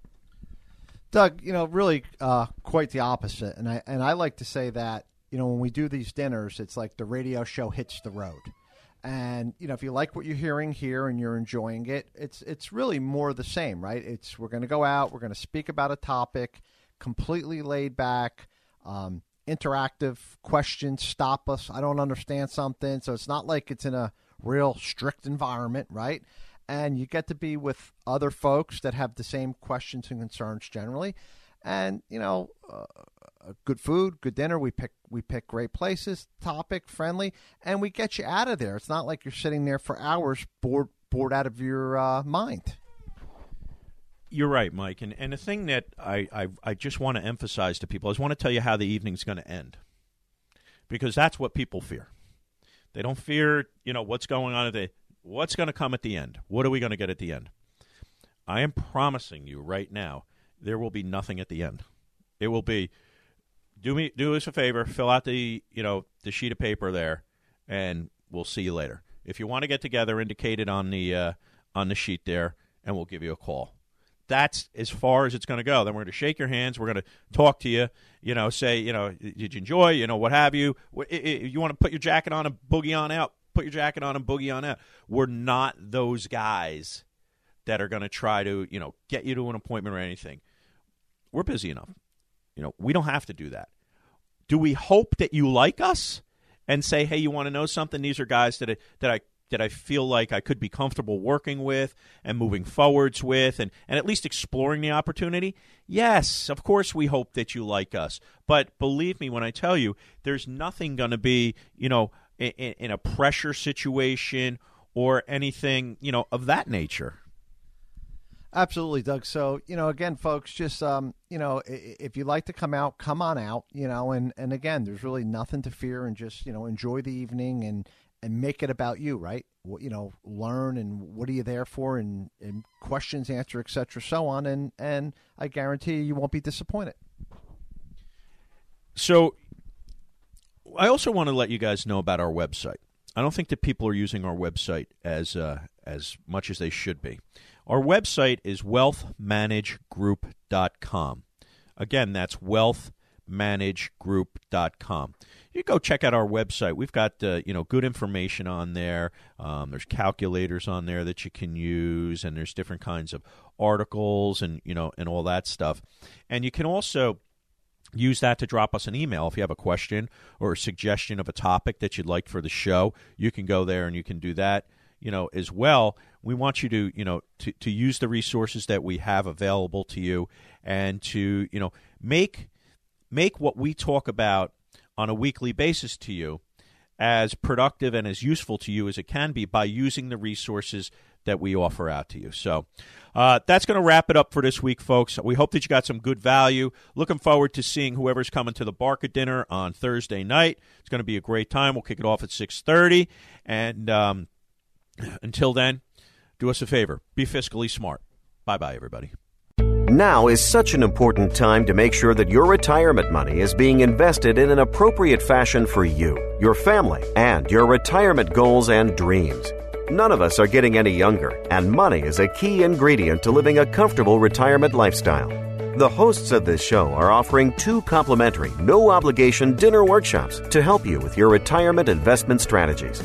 Doug, really quite the opposite. And I like to say that, when we do these dinners, it's like the radio show hits the road. And, if you like what you're hearing here and you're enjoying it, it's really more the same, right? We're going to go out, we're going to speak about a topic, completely laid back, interactive questions, stop us, I don't understand something. So it's not like it's in a real strict environment, right? And you get to be with other folks that have the same questions and concerns generally. And, good food, good dinner. We pick great places, topic, friendly, and we get you out of there. It's not like you're sitting there for hours bored out of your mind. You're right, Mike. And the thing that I just want to emphasize to people is I want to tell you how the evening's going to end, because that's what people fear. They don't fear, what's going on what's going to come at the end. What are we going to get at the end? I am promising you right now, there will be nothing at the end. It will be, do us a favor, fill out the sheet of paper there, and we'll see you later. If you want to get together, indicate it on the sheet there, and we'll give you a call. That's as far as it's going to go. Then we're going to shake your hands. We're going to talk to you, say, did you enjoy, what have you? You want to put your jacket on and boogie on out, put your jacket on and boogie on out. We're not those guys that are going to try to, get you to an appointment or anything. We're busy enough. We don't have to do that. Do we hope that you like us and say, hey, you want to know something? These are guys that I feel like I could be comfortable working with and moving forwards with and at least exploring the opportunity? Yes, of course we hope that you like us. But believe me when I tell you, there's nothing going to be, in a pressure situation or anything, of that nature. Absolutely, Doug. So, again, folks, just, if you'd like to come out, come on out, and again, there's really nothing to fear, and just, enjoy the evening and make it about you, right? Learn, and what are you there for, and questions, answer, et cetera, so on. And I guarantee you won't be disappointed. So I also want to let you guys know about our website. I don't think that people are using our website as much as they should be. Our website is wealthmanagegroup.com. Again, that's wealthmanagegroup.com. You go check out our website. We've got good information on there. There's calculators on there that you can use, and there's different kinds of articles and and all that stuff. And you can also use that to drop us an email if you have a question or a suggestion of a topic that you'd like for the show. You can go there and you can do that as well. We want you to to use the resources that we have available to you, and to make what we talk about on a weekly basis to you as productive and as useful to you as it can be by using the resources that we offer out to you. So that's going to wrap it up for this week, folks. We hope that you got some good value. Looking forward to seeing whoever's coming to the Barca dinner on Thursday night. It's going to be a great time. We'll kick it off at 6:30. And until then, do us a favor. Be fiscally smart. Bye-bye, everybody. Now is such an important time to make sure that your retirement money is being invested in an appropriate fashion for you, your family, and your retirement goals and dreams. None of us are getting any younger, and money is a key ingredient to living a comfortable retirement lifestyle. The hosts of this show are offering 2 complimentary, no-obligation dinner workshops to help you with your retirement investment strategies.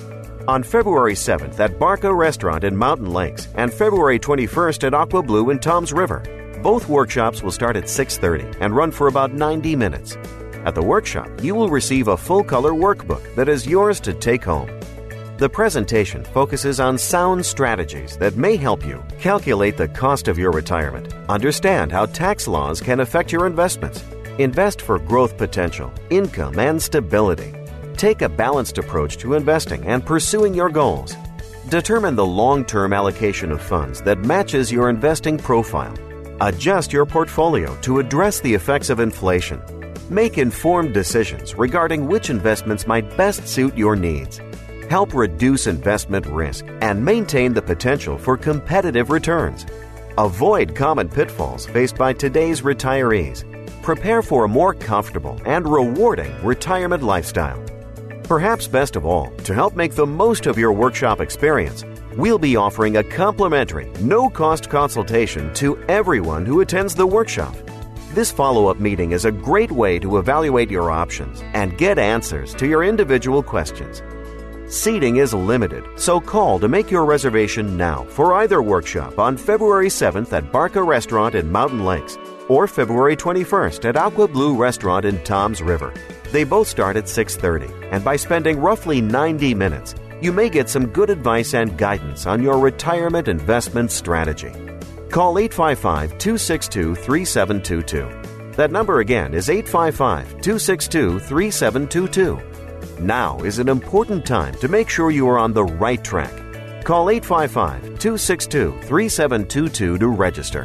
On February 7th at Barca Restaurant in Mountain Lakes and February 21st at Aqua Blue in Toms River. Both workshops will start at 6:30 and run for about 90 minutes. At the workshop, you will receive a full-color workbook that is yours to take home. The presentation focuses on sound strategies that may help you calculate the cost of your retirement, understand how tax laws can affect your investments, invest for growth potential, income, and stability. Take a balanced approach to investing and pursuing your goals. Determine the long-term allocation of funds that matches your investing profile. Adjust your portfolio to address the effects of inflation. Make informed decisions regarding which investments might best suit your needs. Help reduce investment risk and maintain the potential for competitive returns. Avoid common pitfalls faced by today's retirees. Prepare for a more comfortable and rewarding retirement lifestyle. Perhaps best of all, to help make the most of your workshop experience, we'll be offering a complimentary, no-cost consultation to everyone who attends the workshop. This follow-up meeting is a great way to evaluate your options and get answers to your individual questions. Seating is limited, so call to make your reservation now for either workshop on February 7th at Barca Restaurant in Mountain Lakes or February 21st at Aqua Blue Restaurant in Toms River. They both start at 6:30, and by spending roughly 90 minutes, you may get some good advice and guidance on your retirement investment strategy. Call 855-262-3722. That number again is 855-262-3722. Now is an important time to make sure you are on the right track. Call 855-262-3722 to register.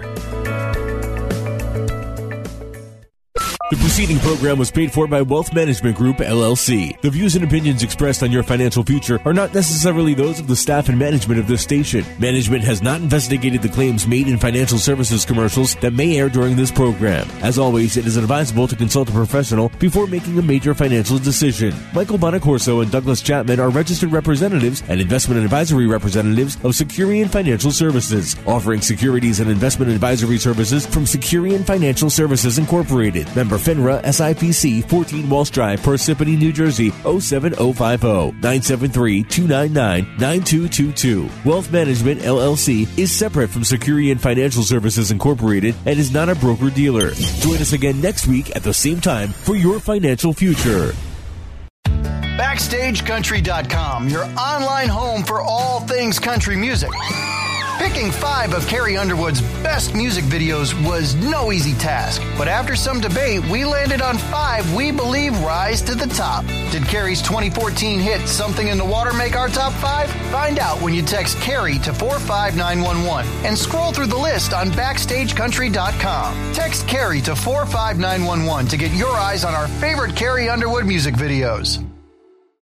The preceding program was paid for by Wealth Management Group, LLC. The views and opinions expressed on your financial future are not necessarily those of the staff and management of this station. Management has not investigated the claims made in financial services commercials that may air during this program. As always, it is advisable to consult a professional before making a major financial decision. Michael Bonacorso and Douglas Chapman are registered representatives and investment advisory representatives of Securian Financial Services, offering securities and investment advisory services from Securian Financial Services Incorporated. Member FINRA SIPC, 14 Walsh Drive, Parsippany, New Jersey, 07050 973-299-9222. Wealth Management, LLC is separate from Securian Financial Services Incorporated and is not a broker-dealer. Join us again next week at the same time for your financial future. BackstageCountry.com, your online home for all things country music. Picking 5 of Carrie Underwood's best music videos was no easy task, but after some debate, we landed on 5 we believe rise to the top. Did Carrie's 2014 hit Something in the Water make our top 5? Find out when you text Carrie to 45911 and scroll through the list on BackstageCountry.com. Text Carrie to 45911 to get your eyes on our favorite Carrie Underwood music videos.